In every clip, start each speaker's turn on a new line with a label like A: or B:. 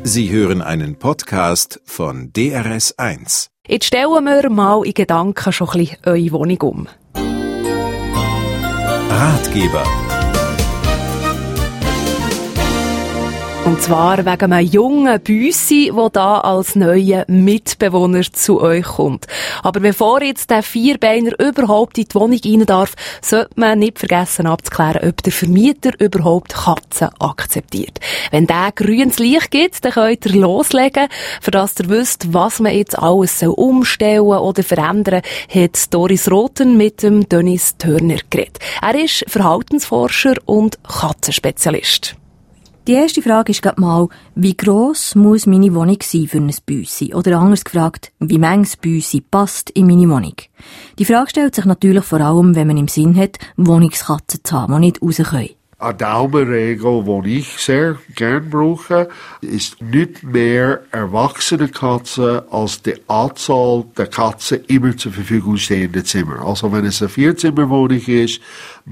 A: Sie hören einen Podcast von DRS1.
B: Jetzt stellen wir mal in Gedanken schon ein bisschen eure Wohnung um.
A: Ratgeber.
B: Und zwar wegen einem jungen Büssi, der da als neuer Mitbewohner zu euch kommt. Aber bevor jetzt der Vierbeiner überhaupt in die Wohnung rein darf, sollte man nicht vergessen abzuklären, ob der Vermieter überhaupt Katzen akzeptiert. Wenn der grünes Licht gibt, dann könnt ihr loslegen. Für das ihr wisst, was man jetzt alles umstellen oder verändern soll, hat Doris Rothen mit dem Dennis Turner geredet. Er ist Verhaltensforscher und Katzenspezialist.
C: Die erste Frage ist gerade mal, wie gross muss meine Wohnung sein für ein Büssi? Oder anders gefragt, wie manches Büssi passt in meine Wohnung? Die Frage stellt sich natürlich vor allem, wenn man im Sinn hat, Wohnungskatzen zu haben, die nicht raus können.
D: Eine Daumenregel, die ich sehr gern brauche, ist nicht mehr erwachsene Katzen als die Anzahl der Katzen immer zur Verfügung stehenden Zimmer. Also wenn es eine 4-Zimmer-Wohnung ist,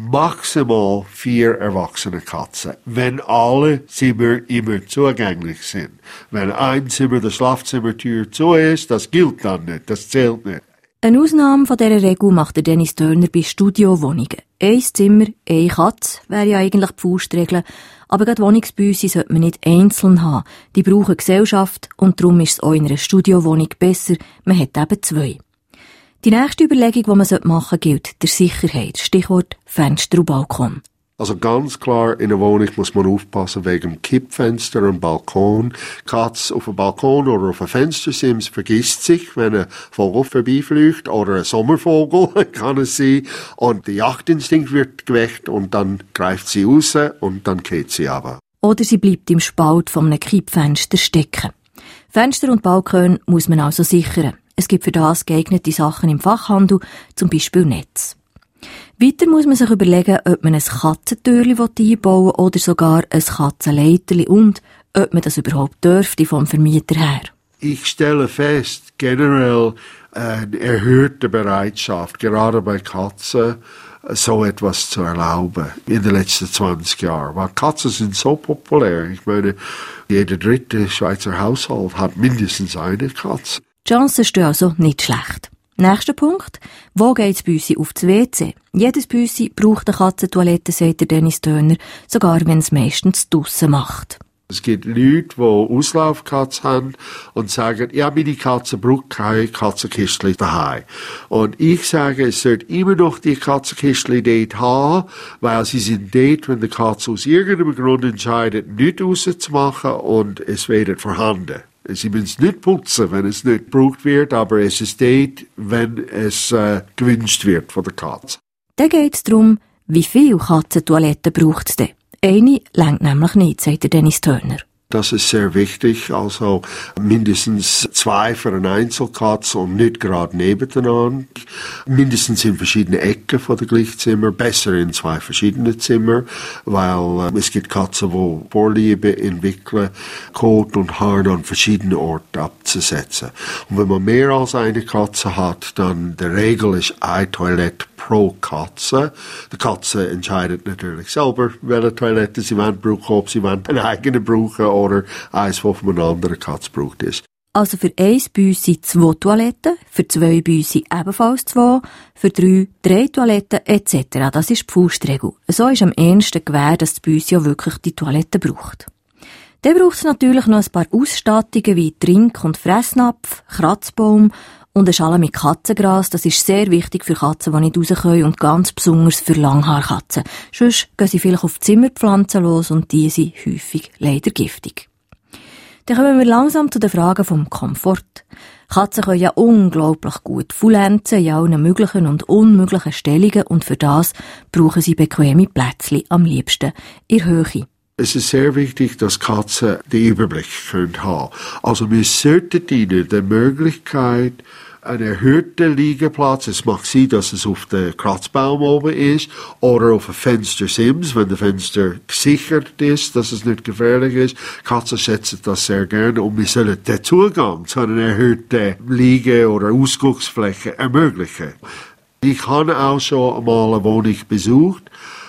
D: maximal 4 erwachsene Katzen. Wenn alle Zimmer immer zugänglich sind. Wenn ein Zimmer, der Schlafzimmertür zu ist, das gilt dann nicht, das zählt nicht.
C: Eine Ausnahme von dieser Regel macht der Dennis Turner bei Studiowohnungen. 1 Zimmer, 1 Katze wäre ja eigentlich die Faustregel. Aber gerade Wohnungsbüssi sollte man nicht einzeln haben. Die brauchen Gesellschaft und darum ist es auch in einer Studiowohnung besser, man hat eben 2. Die nächste Überlegung, die man machen sollte, gilt der Sicherheit. Stichwort Fenster und Balkon.
D: Also ganz klar, in einer Wohnung muss man aufpassen wegen Kippfenster und Balkon. Katz auf dem Balkon oder auf einem Fenstersims vergisst sich, wenn ein Vogel vorbeifliegt oder ein Sommervogel kann es sein. Und der Jagdinstinkt wird geweckt und dann greift sie raus und dann geht sie aber.
C: Oder sie bleibt im Spalt von einem Kippfenster stecken. Fenster und Balkon muss man also sichern. Es gibt für das geeignete Sachen im Fachhandel, zum Beispiel Netz. Weiter muss man sich überlegen, ob man ein Katzentürli einbauen will oder sogar ein Katzenleiterli und ob man das überhaupt dürfte vom Vermieter her.
D: Ich stelle fest, generell eine erhöhte Bereitschaft, gerade bei Katzen, so etwas zu erlauben in den letzten 20 Jahren. Weil Katzen sind so populär. Ich meine, jeder dritte Schweizer Haushalt hat mindestens eine Katze.
C: Die Chancen stehen also nicht schlecht. Nächster Punkt. Wo geht das Büssi auf das WC? Jedes Büssi braucht eine Katzentoilette, sagt der Dennis Turner, sogar wenn es meistens draussen macht.
D: Es gibt Leute, die Auslaufkatzen haben und sagen, ja, meine Katze braucht kein Katzenkistchen daheim. Und ich sage, es sollte immer noch die Katzenkistchen dort haben, weil sie sind dort, wenn die Katze aus irgendeinem Grund entscheidet, nicht rauszumachen und es wäre vorhanden. Sie müssen es nicht putzen, wenn es nicht gebraucht wird, aber es ist dort, wenn es gewünscht wird von der Katze.
C: Dann geht es darum, wie viele Katzentoiletten braucht es denn? Eine reicht nämlich nicht, sagt der Dennis Turner.
D: Das ist sehr wichtig, also mindestens 2 für eine Einzelkatze und nicht gerade nebeneinander. Mindestens in verschiedenen Ecken von der Gleichzimmer, besser in 2 verschiedene Zimmer, weil es gibt Katzen, die Vorliebe entwickeln, Kot und Haare an verschiedenen Orten abzusetzen. Und wenn man mehr als eine Katze hat, dann der Regel ist eine Toilette pro Katze. Die Katze entscheidet natürlich selber, welche Toilette sie brauchen, ob sie eine eigene brauchen oder eins, das von einer anderen Katze gebraucht ist.
C: Also für 1 Büssi 2 Toiletten, für 2 Büssi ebenfalls 2, für 3 Toiletten etc. Das ist die Faustregel. So ist am ehesten gewährt, dass das Büssi auch wirklich die Toilette braucht. Dann braucht es natürlich noch ein paar Ausstattungen wie Trink- und Fressnapf, Kratzbaum und eine Schale mit Katzengras. Das ist sehr wichtig für Katzen, die nicht raus können und ganz besonders für Langhaarkatzen. Sonst gehen sie vielleicht auf Zimmerpflanzen los und die sind häufig leider giftig. Dann kommen wir langsam zu den Fragen vom Komfort. Katzen können ja unglaublich gut faulenzen in allen möglichen und unmöglichen Stellungen und für das brauchen sie bequeme Plätzchen, am liebsten in Höhe.
D: Es ist sehr wichtig, dass Katzen den Überblick haben können. Also wir sollten ihnen die Möglichkeit, einen erhöhten Liegeplatz, es mag sein, dass es auf dem Kratzbaum oben ist oder auf einem Fenstersims, wenn das Fenster gesichert ist, dass es nicht gefährlich ist. Katzen schätzen das sehr gerne und wir sollen den Zugang zu einer erhöhten Liege- oder Ausgucksfläche ermöglichen. Ich habe auch schon einmal eine Wohnung besucht,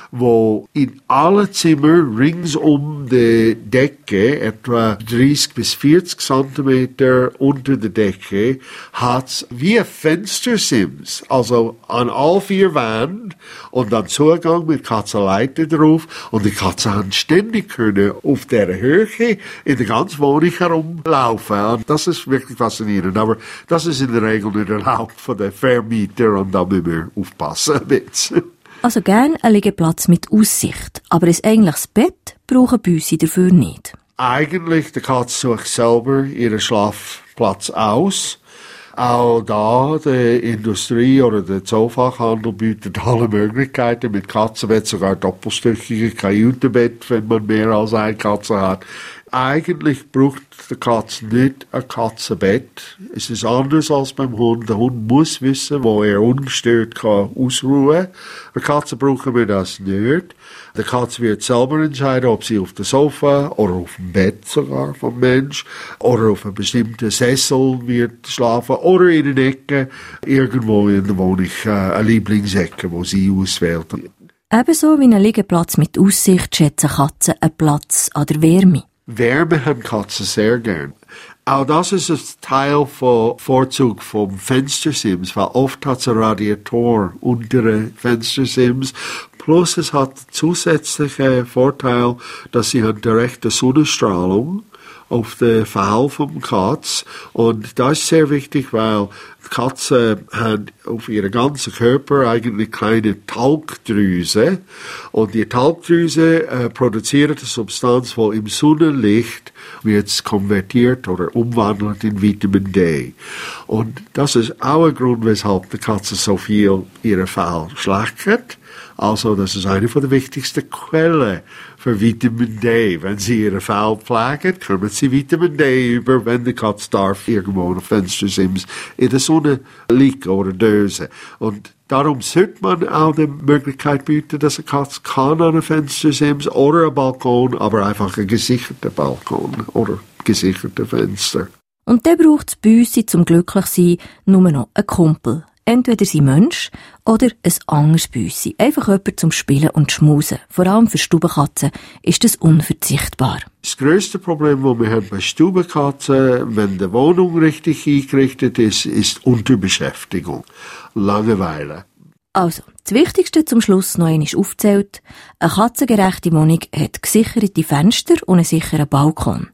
D: wo in alle Zimmer rings um die Decke, etwa 30 bis 40 Zentimeter unter der Decke, hat's wie Fenstersims, also an all 4 Wänden und dann Zugang mit Katzenleiter drauf und die Katzen haben ständig können auf der Höhe in der ganzen Wohnung herumlaufen. Und das ist wirklich faszinierend, aber das ist in der Regel nicht erlaubt von den Vermieter und da müssen wir aufpassen mit.
C: Also gern ein Liegeplatz mit Aussicht, aber ein eigentliches Bett brauchen Büsi dafür nicht.
D: Eigentlich, die Katze sucht selber ihren Schlafplatz aus. Auch da, die Industrie oder der Zoofachhandel bietet alle Möglichkeiten mit Katzenbett, sogar doppelstöckige Kajütenbett, wenn man mehr als eine Katze hat. Eigentlich braucht die Katze nicht ein Katzenbett. Es ist anders als beim Hund. Der Hund muss wissen, wo er ungestört kann ausruhen. Bei Katze brauchen wir das nicht. Die Katze wird selber entscheiden, ob sie auf dem Sofa oder auf dem Bett sogar vom Mensch oder auf einem bestimmten Sessel wird schlafen oder in der Ecke irgendwo in der Wohnung eine Lieblingsecke, wo sie auswählt.
C: Ebenso wie ein Liegeplatz mit Aussicht schätzen Katzen einen Platz an der Wärme.
D: Wärme haben Katzen sehr gern. Auch das ist ein Teil von Vorzug vom Fenstersims, weil oft hat es ein Radiator unter den Fenstersims. Plus es hat zusätzlichen Vorteil, dass sie haben direkte Sonnenstrahlung auf den Fell vom Katz. Und das ist sehr wichtig, weil die Katzen haben auf ihrem ganzen Körper eigentlich kleine Talgdrüse. Und die Talgdrüse produziert eine Substanz, die im Sonnenlicht wird konvertiert oder umwandelt in Vitamin D. Und das ist auch ein Grund, weshalb die Katze so viel ihre Fell schlägt. Also, das ist eine von der wichtigsten Quellen für Vitamin D. Wenn Sie Ihre Fell pflegen, kommen Sie Vitamin D über, wenn die Katze darf irgendwo in Fenstersims in der Sonne liegen oder dösen. Und darum sollte man auch die Möglichkeit bieten, dass eine Katze kann an einem Fenstersims oder einem Balkon, aber einfach ein gesicherter Balkon oder gesicherte Fenster.
C: Und dann braucht es Büsi zum Glücklichsein nur noch einen Kumpel. Entweder sein Mensch oder ein anderes Büsi. Einfach jemand zum Spielen und Schmusen. Vor allem für Stubenkatzen ist das unverzichtbar.
D: Das grösste Problem, das wir haben bei Stubenkatzen, wenn die Wohnung richtig eingerichtet ist, ist Unterbeschäftigung. Langeweile.
C: Also, das Wichtigste zum Schluss noch einmal aufgezählt. Eine katzengerechte Wohnung hat gesicherte Fenster und einen sicheren Balkon.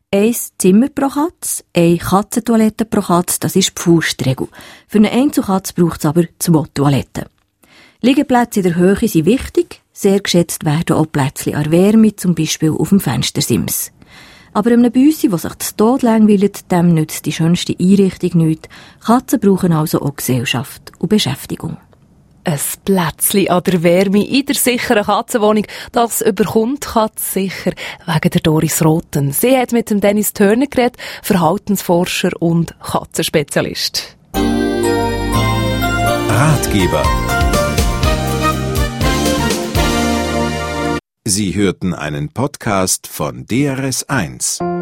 C: 1 Zimmer pro Katze, 1 Katzentoilette pro Katze, das ist die Faustregel. Für eine Einzelkatze braucht es aber 2 Toiletten. Liegeplätze in der Höhe sind wichtig, sehr geschätzt werden auch Plätzchen an Wärme, zum Beispiel auf dem Fenstersims. Aber einem Büsi, der sich zu Tod langweilt, dem nützt die schönste Einrichtung nichts. Katzen brauchen also auch Gesellschaft und Beschäftigung.
B: Ein Plätzchen an der Wärme in der sicheren Katzenwohnung, das überkommt Katze sicher wegen der Doris Roten. Sie hat mit dem Dennis Turner geredet, Verhaltensforscher und Katzenspezialist.
A: Ratgeber. Sie hörten einen Podcast von DRS1.